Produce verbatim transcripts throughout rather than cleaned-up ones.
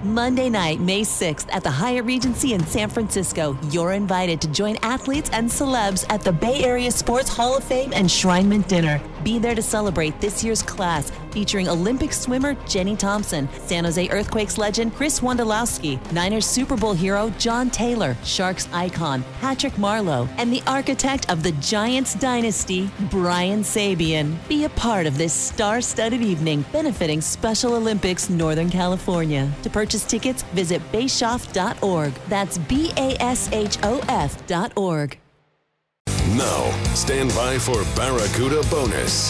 Monday night, May sixth at the Hyatt Regency in San Francisco. You're invited to join athletes and celebs at the Bay Area Sports Hall of Fame Enshrinement Dinner. Be there to celebrate this year's class, featuring Olympic swimmer Jenny Thompson, San Jose Earthquakes legend Chris Wondolowski, Niners Super Bowl hero John Taylor, Sharks icon Patrick Marleau, and the architect of the Giants dynasty, Brian Sabian. Be a part of this star-studded evening benefiting Special Olympics Northern California. To purchase tickets, visit bashoff dot org. That's B A S H O F dot org. Now, stand by for Barracuda Bonus.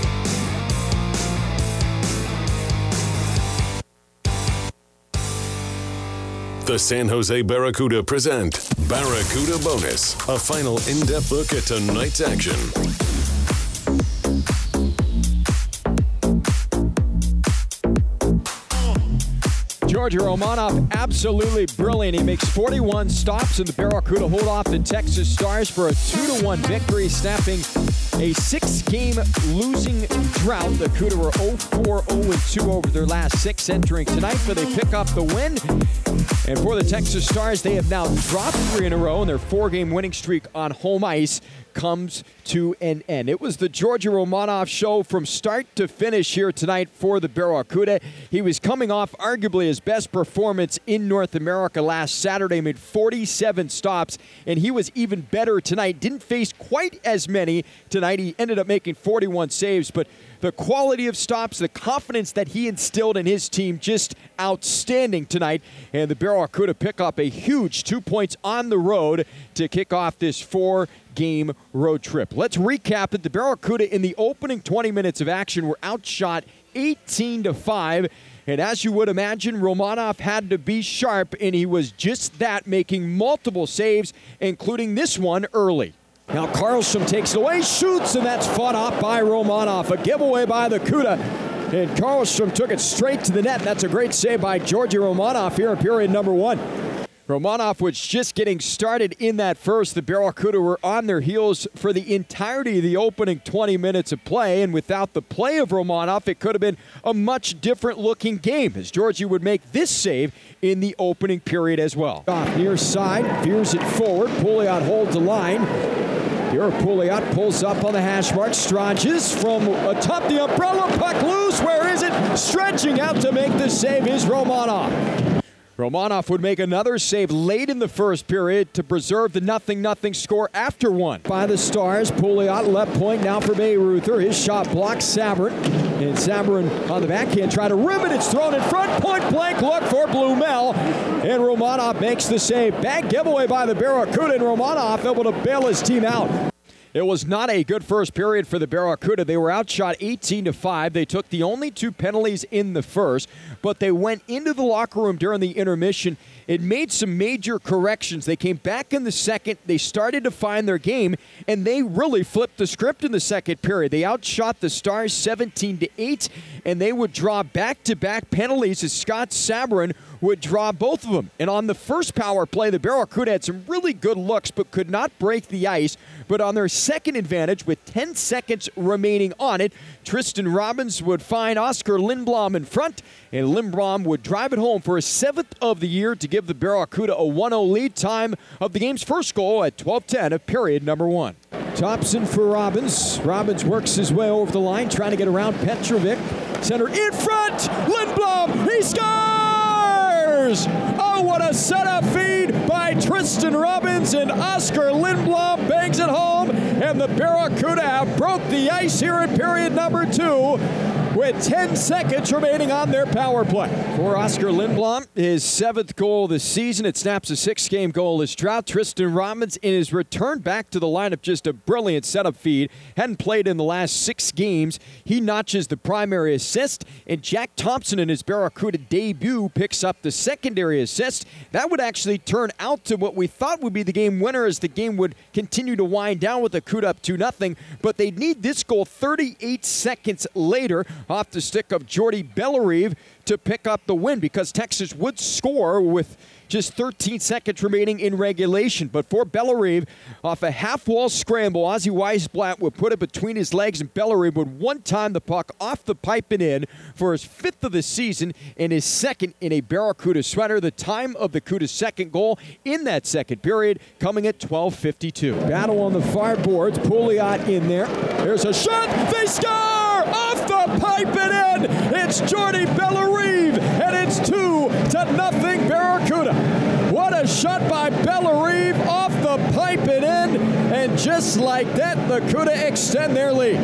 The San Jose Barracuda present Barracuda Bonus, a final in-depth look at tonight's action. Georgi Romanov, absolutely brilliant. He makes forty-one stops, and the Barracuda hold off the Texas Stars for a two to one victory, snapping a six-game losing drought. The Cuda were oh four oh two over their last six entering tonight, but they pick up the win. And for the Texas Stars, they have now dropped three in a row, and their four-game winning streak on home ice comes to an end. It was the Georgi Romanov show from start to finish here tonight for the Barracuda. He was coming off arguably his best performance in North America last Saturday, made forty-seven stops, and he was even better tonight. Didn't face quite as many tonight. He ended up making forty-one saves, but the quality of stops, the confidence that he instilled in his team, just outstanding tonight. And the Barracuda pick up a huge two points on the road to kick off this four-game road trip. Let's recap it. The Barracuda in the opening twenty minutes of action were outshot eighteen to five. And as you would imagine, Romanov had to be sharp, and he was just that, making multiple saves, including this one early. Now Karlstrom takes it away, shoots, and that's fought off by Romanov. A giveaway by the Cuda, and Karlstrom took it straight to the net. That's a great save by Georgi Romanov here in period number one. Romanov was just getting started in that first. The Barracuda were on their heels for the entirety of the opening twenty minutes of play, and without the play of Romanov, it could have been a much different looking game, as Georgi would make this save in the opening period as well. Off near side, veers it forward, Pouliot holds the line. Here Pouliot pulls up on the hash mark, Stranges from atop the umbrella, puck loose, where is it? Stretching out to make the save is Romanov. Romanov would make another save late in the first period to preserve the nothing nothing score after one. By the Stars, Pouliot left point now for Bayreuther. His shot blocks Sabourin. And Sabourin on the backhand try to rim it. It's thrown in front. Point blank look for Blumel. And Romanov makes the save. Bad giveaway by the Barracuda, and Romanov able to bail his team out. It was not a good first period for the Barracuda. They were outshot eighteen to five. They took the only two penalties in the first, but they went into the locker room during the intermission and made some major corrections. They came back in the second. They started to find their game, and they really flipped the script in the second period. They outshot the Stars seventeen to eight, and they would draw back-to-back penalties as Scott Sabourin would draw both of them. And on the first power play, the Barracuda had some really good looks but could not break the ice. But on their second advantage, with ten seconds remaining on it, Tristan Robbins would find Oscar Lindblom in front, and Lindblom would drive it home for his seventh of the year to give the Barracuda a one oh lead. Time of the game's first goal at twelve ten of period number one. Thompson for Robbins. Robbins works his way over the line, trying to get around Petrovic. Center in front, Lindblom, he scores! Oh, what a setup feed by Tristan Robbins, and Oscar Lindblom bangs it home, and the Barracuda have broke the ice here in period number two with ten seconds remaining on their power play. For Oscar Lindblom, his seventh goal this season. It snaps a six-game goalless drought. Tristan Robbins, in his return back to the lineup, just a brilliant setup feed. Hadn't played in the last six games. He notches the primary assist, and Jack Thompson in his Barracuda debut picks up the secondary assist. That would actually turn out to what we thought would be the game winner, as the game would continue to wind down with the Cuda up two nothing, but they'd need this goal thirty-eight seconds later. off the stick of Jordy Bellerive to pick up the win because Texas would score with just thirteen seconds remaining in regulation. But for Bellerive, off a half-wall scramble, Ozzy Weisblatt would put it between his legs, and Bellerive would one-time the puck off the pipe and in for his fifth of the season and his second in a Barracuda sweater. The time of the Cuda's second goal in that second period coming at twelve fifty-two. Battle on the far boards. Pouliot in there. There's a shot. They score! Off the pipe and in. It's Jordy Bellerive, and it's two to nothing Barracuda. What a shot by Bellerive off the pipe and in, and just like that, the Cuda extend their lead.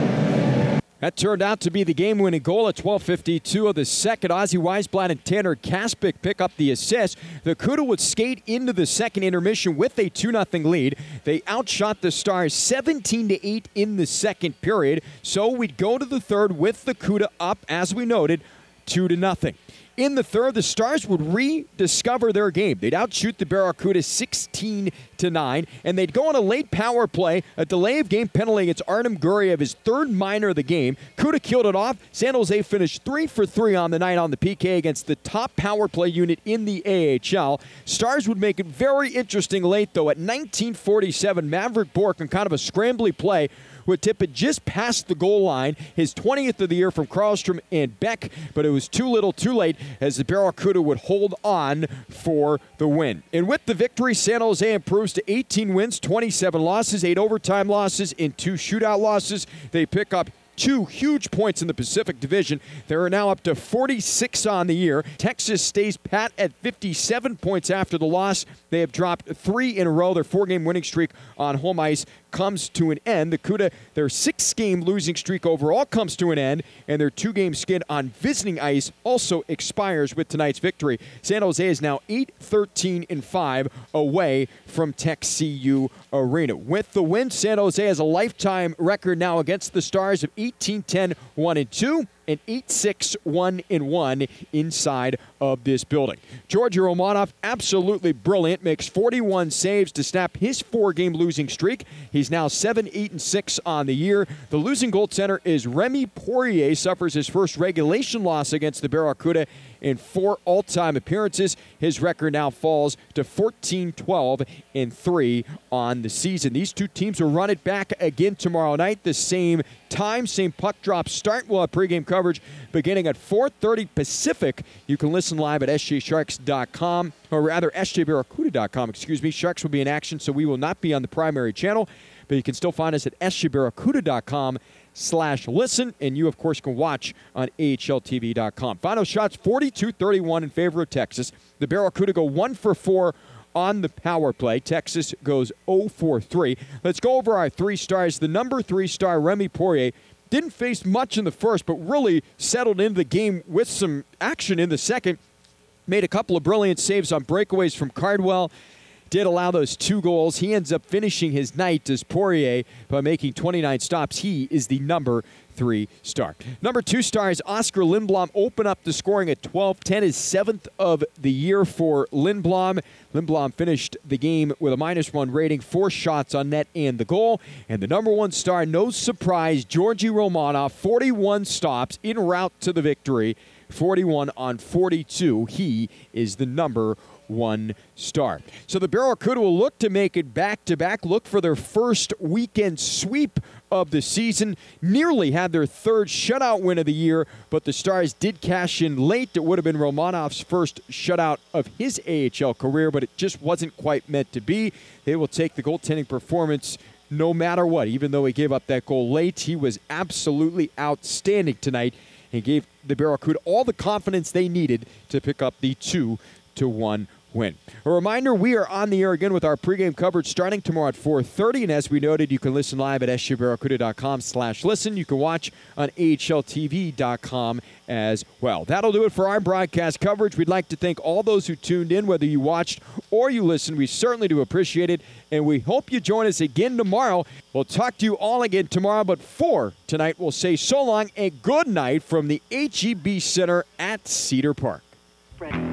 That turned out to be the game-winning goal at twelve fifty-two of the second. Ozzy Weisblatt and Tanner Kaspick pick up the assist. The Cuda would skate into the second intermission with a two nothing lead. They outshot the Stars seventeen to eight in the second period. So we'd go to the third with the Cuda up, as we noted, two to nothing. In the third, the Stars would rediscover their game. They'd outshoot the Barracuda sixteen to nine, and they'd go on a late power play, a delay of game penalty against Artem Guriev, his third minor of the game. Cuda killed it off. San Jose finished three for three on the night on the P K against the top power play unit in the A H L. Stars would make it very interesting late, though. At nineteen forty-seven, Maverick Bourque, on kind of a scrambly play, would tip it just past the goal line, his twentieth of the year from Karlstrom and Beck, but it was too little too late as the Barracuda would hold on for the win. And with the victory, San Jose improves to eighteen wins, twenty-seven losses, eight overtime losses, and two shootout losses. They pick up two huge points in the Pacific Division. They are now up to forty-six on the year. Texas stays pat at fifty-seven points after the loss. They have dropped three in a row. Their four-game winning streak on home ice comes to an end. The Cuda, their six-game losing streak overall comes to an end, and their two-game skid on visiting ice also expires with tonight's victory. San Jose is now eight thirteen and five away from Tech C U Arena. With the win, San Jose has a lifetime record now against the Stars of eighteen ten one and two. And eight six one and one inside of this building. Georgi Romanov, absolutely brilliant, makes forty-one saves to snap his four-game losing streak. He's now seven eight and six on the year. The losing goaltender is Remy Poirier, suffers his first regulation loss against the Barracuda in four all-time appearances. His record now falls to fourteen twelve and three on the season. These two teams will run it back again tomorrow night, the same time, same puck drop start. We'll have pregame coverage beginning at four thirty Pacific. You can listen live at S J Sharks dot com, or rather S J Barracuda dot com, excuse me. Sharks will be in action, so we will not be on the primary channel, but you can still find us at S J Barracuda dot com slash listen, and you, of course, can watch on A H L T V dot com. Final shots, forty-two thirty-one in favor of Texas. The Barracuda go one for four on the power play. Texas goes oh for three. Let's go over our three stars. The number three star, Remy Poirier, didn't face much in the first, but really settled into the game with some action in the second. Made a couple of brilliant saves on breakaways from Cardwell. Did allow those two goals. He ends up finishing his night as Poirier by making twenty-nine stops. He is the number three star. Number two star is Oscar Lindblom. Open up the scoring at twelve ten, his seventh of the year for Lindblom. Lindblom finished the game with a minus one rating, four shots on net and the goal. And the number one star, no surprise, Georgi Romanov, forty-one stops en route to the victory. forty-one on forty-two. He is the number one star. So the Barracuda will look to make it back-to-back, look for their first weekend sweep of the season. Nearly had their third shutout win of the year, but the Stars did cash in late. It would have been Romanov's first shutout of his A H L career, but it just wasn't quite meant to be. They will take the goaltending performance no matter what. Even though he gave up that goal late, he was absolutely outstanding tonight and gave the Barracuda all the confidence they needed to pick up the two to one win. A reminder, we are on the air again with our pregame coverage starting tomorrow at four thirty, and as we noted, you can listen live at S J Barracuda dot com slash listen. You can watch on A H L T V dot com as well. That'll do it for our broadcast coverage. We'd like to thank all those who tuned in, whether you watched or you listened. We certainly do appreciate it, and we hope you join us again tomorrow. We'll talk to you all again tomorrow, but for tonight, we'll say so long and good night from the H E B Center at Cedar Park. Ready.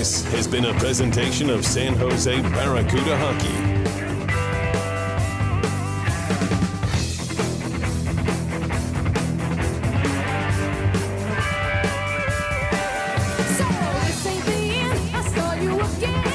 This has been a presentation of San Jose Barracuda Hockey. So this ain't the end. I saw you again.